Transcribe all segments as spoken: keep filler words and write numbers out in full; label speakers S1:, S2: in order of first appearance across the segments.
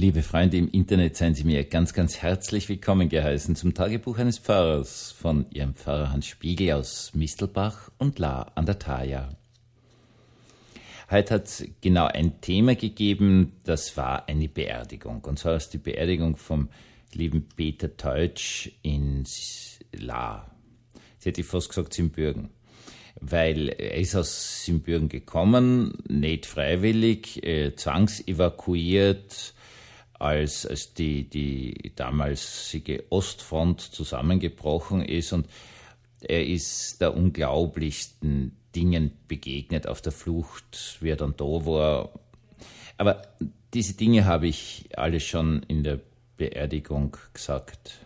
S1: Liebe Freunde im Internet, seien Sie mir ganz, ganz herzlich willkommen geheißen zum Tagebuch eines Pfarrers von Ihrem Pfarrer Hans Spiegel aus Mistelbach und Lahr an der Thaya. Heute hat es genau ein Thema gegeben, das war eine Beerdigung. Und zwar ist die Beerdigung vom lieben Peter Teutsch in Lahr. Jetzt hätte ich fast gesagt Siebenbürgen. Weil er ist aus Siebenbürgen gekommen, nicht freiwillig, äh, zwangsevakuiert, als, als die, die damalige Ostfront zusammengebrochen ist, und er ist der unglaublichsten Dingen begegnet auf der Flucht, wie er dann da war. Aber diese Dinge habe ich alle schon in der Beerdigung gesagt.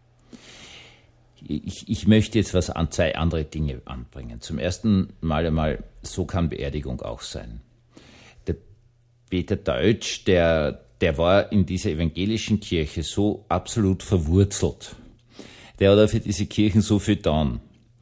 S1: Ich, ich möchte jetzt was an zwei andere Dinge anbringen. Zum ersten Mal einmal, so kann Beerdigung auch sein. Der Peter Teutsch, der, der war in dieser evangelischen Kirche so absolut verwurzelt. Der hat auch für diese Kirchen so viel getan,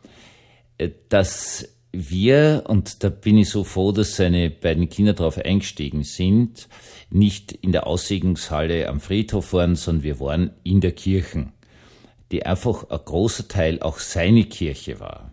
S1: dass wir, und da bin ich so froh, dass seine beiden Kinder darauf eingestiegen sind, nicht in der Aussegnungshalle am Friedhof waren, sondern wir waren in der Kirche, die einfach ein großer Teil auch seine Kirche war.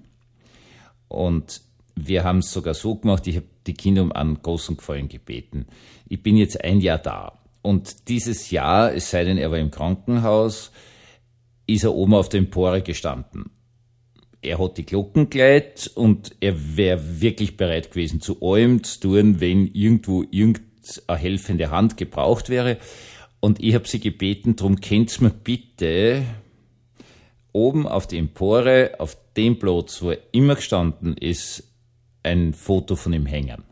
S1: Und wir haben es sogar so gemacht, ich habe die Kinder um einen großen Gefallen gebeten. Ich bin jetzt ein Jahr da. Und dieses Jahr, es sei denn, er war im Krankenhaus, ist er oben auf der Empore gestanden. Er hat die Glocken geleitet und er wäre wirklich bereit gewesen, zu allem zu tun, wenn irgendwo irgendeine helfende Hand gebraucht wäre. Und ich habe sie gebeten, darum könnt's mir bitte oben auf die Empore, auf dem Platz, wo er immer gestanden ist, ein Foto von ihm hängen.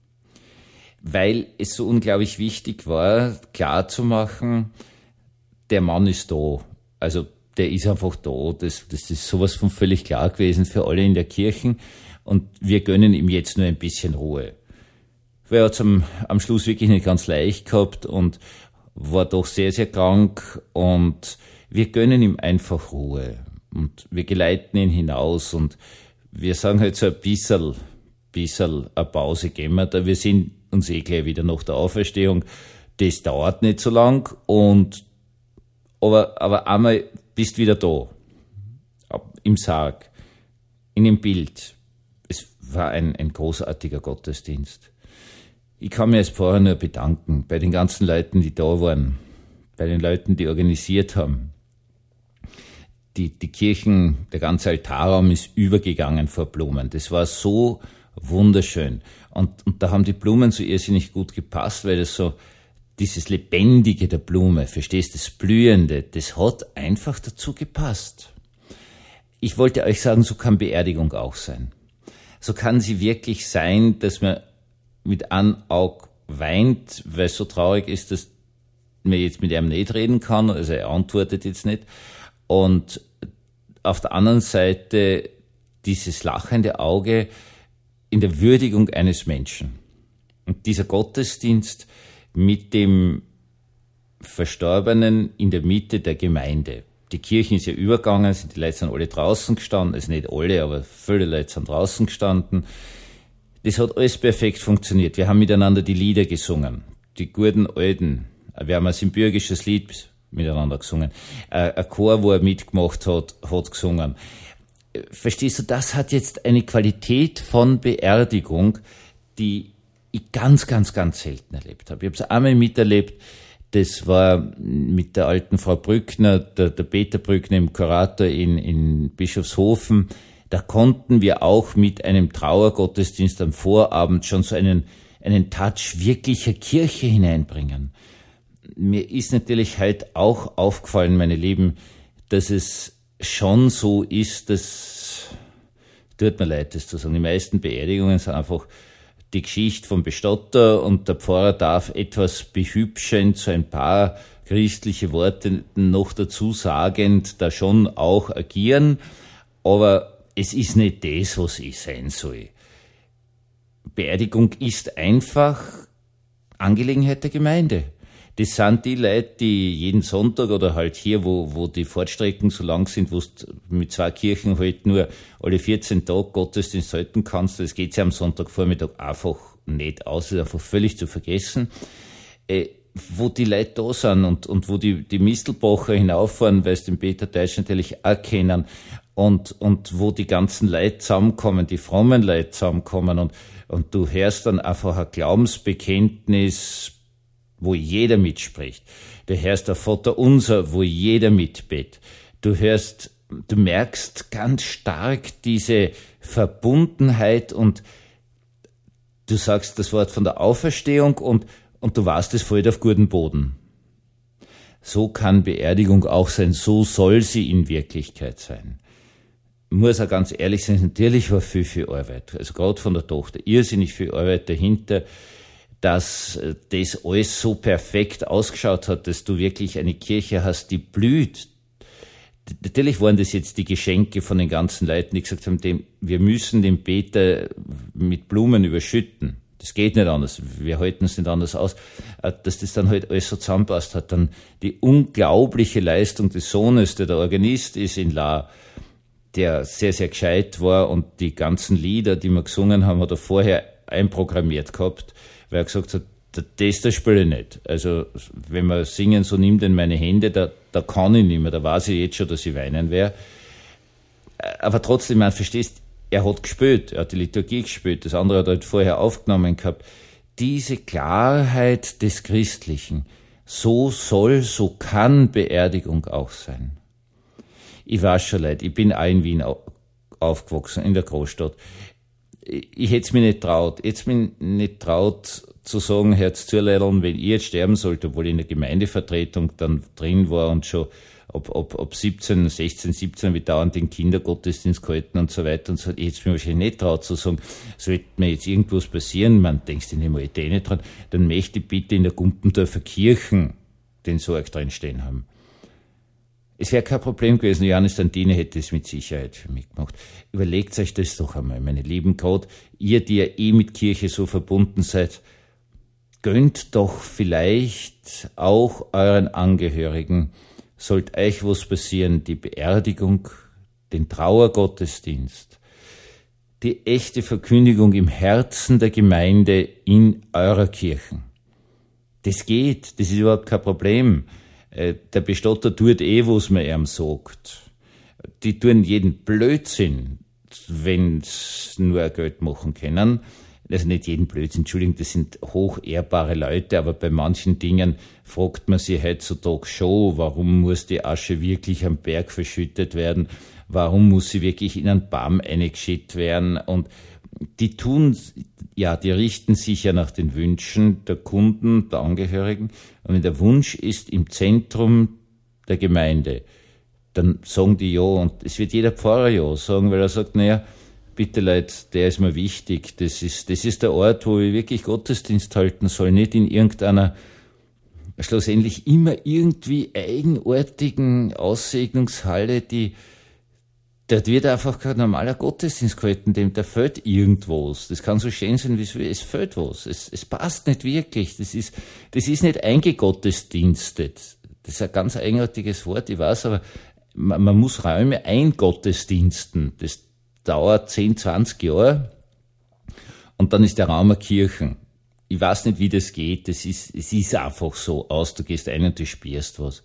S1: Weil es so unglaublich wichtig war, klarzumachen, der Mann ist da. Also der ist einfach da. Das, das ist sowas von völlig klar gewesen für alle in der Kirche. Und wir gönnen ihm jetzt nur ein bisschen Ruhe. Weil er hat es am, am Schluss wirklich nicht ganz leicht gehabt und war doch sehr, sehr krank, und wir gönnen ihm einfach Ruhe und wir geleiten ihn hinaus, und wir sagen halt so ein bisschen, bisschen eine Pause geben wir da. Wir sind uns eh gleich wieder nach der Auferstehung. Das dauert nicht so lang, und aber, aber einmal bist wieder da. Im Sarg, in dem Bild. Es war ein, ein großartiger Gottesdienst. Ich kann mir als Pfarrer nur bedanken bei den ganzen Leuten, die da waren, bei den Leuten, die organisiert haben. Die, die Kirchen, der ganze Altarraum ist übergegangen vor Blumen. Das war so wunderschön. Und, und da haben die Blumen so irrsinnig gut gepasst, weil das so, dieses Lebendige der Blume, verstehst, das Blühende, das hat einfach dazu gepasst. Ich wollte euch sagen, so kann Beerdigung auch sein. So kann sie wirklich sein, dass man mit einem Auge weint, weil es so traurig ist, dass man jetzt mit ihm nicht reden kann, also er antwortet jetzt nicht. Und auf der anderen Seite dieses lachende Auge in der Würdigung eines Menschen. Und dieser Gottesdienst mit dem Verstorbenen in der Mitte der Gemeinde. Die Kirche ist ja übergegangen, die Leute sind alle draußen gestanden, also nicht alle, aber viele Leute sind draußen gestanden. Das hat alles perfekt funktioniert. Wir haben miteinander die Lieder gesungen, die guten alten. Wir haben ein siebenbürgisches Lied miteinander gesungen. Ein Chor, wo er mitgemacht hat, hat gesungen. Verstehst du, das hat jetzt eine Qualität von Beerdigung, die ich ganz, ganz, ganz selten erlebt habe. Ich habe es einmal miterlebt, das war mit der alten Frau Brückner, der, der Peter Brückner im Kurator in, in Bischofshofen. Da konnten wir auch mit einem Trauergottesdienst am Vorabend schon so einen, einen Touch wirklicher Kirche hineinbringen. Mir ist natürlich halt auch aufgefallen, meine Lieben, dass es schon so ist, dass, tut mir leid, das zu sagen, die meisten Beerdigungen sind einfach die Geschichte vom Bestatter, und der Pfarrer darf etwas behübschend, so ein paar christliche Worte noch dazu sagend, da schon auch agieren, aber es ist nicht das, was es sein soll. Beerdigung ist einfach Angelegenheit der Gemeinde. Das sind die Leute, die jeden Sonntag oder halt hier, wo, wo die Fahrtstrecken so lang sind, wo du mit zwei Kirchen halt nur alle vierzehn Tage Gottesdienst halten kannst. Das geht ja am Sonntagvormittag einfach nicht aus, ist einfach völlig zu vergessen. wo die Leute da sind und, und wo die, die Mistelbacher hinauffahren, weil sie den Peter Deutsch natürlich auch kennen, und, und wo die ganzen Leute zusammenkommen, die frommen Leute zusammenkommen, und, und du hörst dann einfach ein Glaubensbekenntnis, wo jeder mitspricht. Du hörst ein Vaterunser, wo jeder mitbetet. Du hörst, du merkst ganz stark diese Verbundenheit, und du sagst das Wort von der Auferstehung, und, und du weißt, es fällt auf guten Boden. So kann Beerdigung auch sein, so soll sie in Wirklichkeit sein. Ich muss auch ganz ehrlich sein, natürlich war viel, viel Arbeit, also gerade von der Tochter, irrsinnig viel Arbeit dahinter, dass das alles so perfekt ausgeschaut hat, dass du wirklich eine Kirche hast, die blüht. Natürlich waren das jetzt die Geschenke von den ganzen Leuten, die gesagt haben, dem, wir müssen den Peter mit Blumen überschütten. Das geht nicht anders. Wir halten es nicht anders aus. Dass das dann halt alles so zusammenpasst hat. Dann die unglaubliche Leistung des Sohnes, der der Organist ist in La, der sehr, sehr gescheit war, und die ganzen Lieder, die wir gesungen haben, hat er vorher einprogrammiert gehabt, weil er gesagt hat, das, das spiele ich nicht. Also, wenn wir singen, so nimm denn meine Hände, da, da kann ich nicht mehr, da weiß ich jetzt schon, dass ich weinen werde. Aber trotzdem, man verstehst, er hat gespielt, er hat die Liturgie gespielt, das andere hat er halt vorher aufgenommen gehabt. Diese Klarheit des Christlichen, so soll, so kann Beerdigung auch sein. Ich weiß schon, Leute, ich bin auch in Wien aufgewachsen, in der Großstadt. Ich hätte es mir nicht traut, jetzt mir nicht traut zu sagen, Herz zuleideln, wenn ich jetzt sterben sollte, obwohl ich in der Gemeindevertretung dann drin war und schon ab, ab, ab siebzehn, sechzehn, siebzehn wie dauernd den Kindergottesdienst gehalten und so weiter, und so, ich hätte es mir wahrscheinlich nicht traut zu sagen, sollte mir jetzt irgendwas passieren, man denkst du nicht mal, ich denke nicht dran, dann möchte ich bitte in der Gumpendorfer Kirchen den Sarg drin stehen haben. Es wäre kein Problem gewesen, Johannes Tantine hätte es mit Sicherheit für mich gemacht. Überlegt euch das doch einmal, meine Lieben, gerade ihr, die ja eh mit Kirche so verbunden seid, gönnt doch vielleicht auch euren Angehörigen, sollte euch was passieren, die Beerdigung, den Trauergottesdienst, die echte Verkündigung im Herzen der Gemeinde in eurer Kirchen. Das geht, das ist überhaupt kein Problem. Der Bestatter tut eh, was man ihm sagt. Die tun jeden Blödsinn, wenn's nur Geld machen können. Also nicht jeden Blödsinn, Entschuldigung, das sind hochehrbare Leute, aber bei manchen Dingen fragt man sich heutzutage schon, warum muss die Asche wirklich am Berg verschüttet werden? Warum muss sie wirklich in einen Baum eingeschüttet werden? Und die tun, ja, die richten sich ja nach den Wünschen der Kunden, der Angehörigen. Und wenn der Wunsch ist im Zentrum der Gemeinde, dann sagen die ja, und es wird jeder Pfarrer ja sagen, weil er sagt, naja, bitte Leute, der ist mir wichtig, das ist, das ist der Ort, wo ich wirklich Gottesdienst halten soll, nicht in irgendeiner, schlussendlich immer irgendwie eigenartigen Aussegnungshalle, die, dort wird einfach kein normaler Gottesdienst gehalten, dem da fehlt irgendwas. Das kann so schön sein, wie es will. Es fehlt was. Es, es passt nicht wirklich. Das ist, das ist nicht eingegottesdienstet. Das ist ein ganz eigenartiges Wort, ich weiß, aber man, man muss Räume eingottesdiensten. Das dauert zehn, zwanzig Jahre. Und dann ist der Raum eine Kirche. Ich weiß nicht, wie das geht. Das ist, es ist einfach so aus. Du gehst ein und du spürst was.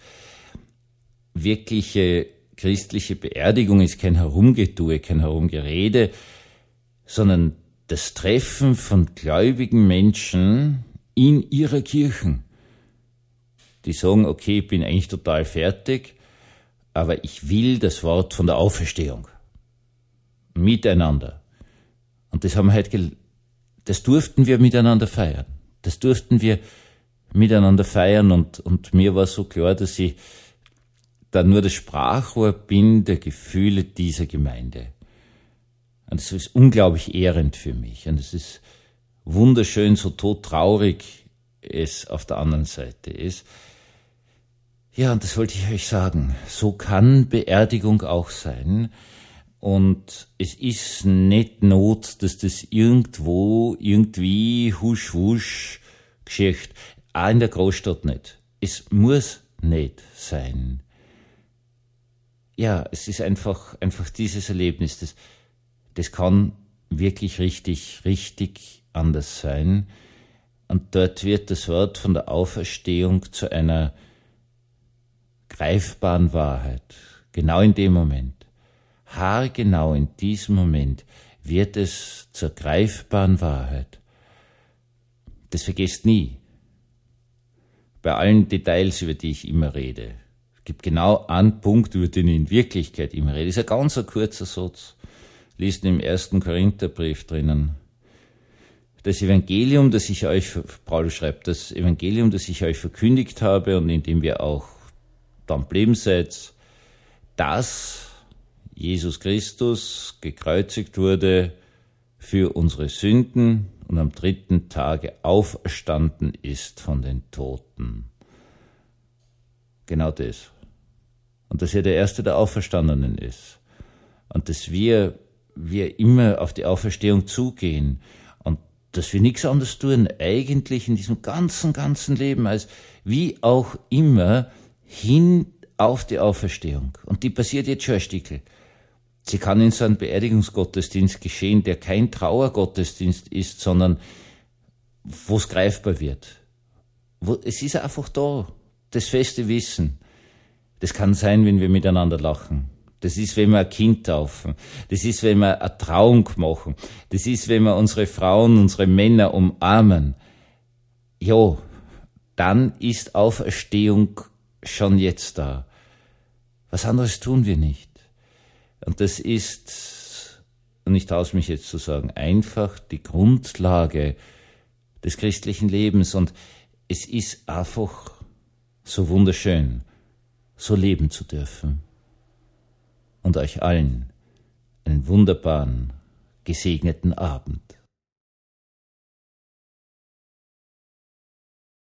S1: Wirkliche christliche Beerdigung ist kein Herumgetue, kein Herumgerede, sondern das Treffen von gläubigen Menschen in ihrer Kirchen. Die sagen, okay, ich bin eigentlich total fertig, aber ich will das Wort von der Auferstehung. Miteinander. Und das haben wir heute, das durften wir miteinander feiern. Das durften wir miteinander feiern, und, und mir war so klar, dass ich da nur das Sprachrohr bin der Gefühle dieser Gemeinde. Und es ist unglaublich ehrend für mich. Und es ist wunderschön, so todtraurig es auf der anderen Seite ist. Ja, und das wollte ich euch sagen. So kann Beerdigung auch sein. Und es ist nicht Not, dass das irgendwo, irgendwie, husch, wusch, geschieht. Auch in der Großstadt nicht. Es muss nicht sein. Ja, es ist einfach, einfach dieses Erlebnis, das, das kann wirklich richtig, richtig anders sein. Und dort wird das Wort von der Auferstehung zu einer greifbaren Wahrheit. Genau in dem Moment, haargenau in diesem Moment, wird es zur greifbaren Wahrheit. Das vergesst nie. Bei allen Details, über die ich immer rede. Es gibt genau einen Punkt, über den ich in Wirklichkeit immer rede. Das ist ein ganz ein kurzer Satz. Liest im ersten Korintherbrief drinnen. Das Evangelium, das ich euch, Paulus schreibt, das Evangelium, das ich euch verkündigt habe und in dem wir auch dann blieben seid, dass Jesus Christus gekreuzigt wurde für unsere Sünden und am dritten Tage auferstanden ist von den Toten. Genau das. Und dass er der Erste der Auferstandenen ist. Und dass wir, wir immer auf die Auferstehung zugehen und dass wir nichts anderes tun, eigentlich in diesem ganzen, ganzen Leben, als wie auch immer hin auf die Auferstehung. Und die passiert jetzt schon ein Stückel. Sie kann in so einem Beerdigungsgottesdienst geschehen, der kein Trauergottesdienst ist, sondern wo es greifbar wird. Wo, es ist einfach da, das feste Wissen. Das kann sein, wenn wir miteinander lachen. Das ist, wenn wir ein Kind taufen. Das ist, wenn wir eine Trauung machen. Das ist, wenn wir unsere Frauen, unsere Männer umarmen. Ja, dann ist Auferstehung schon jetzt da. Was anderes tun wir nicht. Und das ist, und ich traue es mich jetzt zu sagen, einfach die Grundlage des christlichen Lebens. Und es ist einfach so wunderschön, so leben zu dürfen. Und euch allen einen wunderbaren, gesegneten Abend.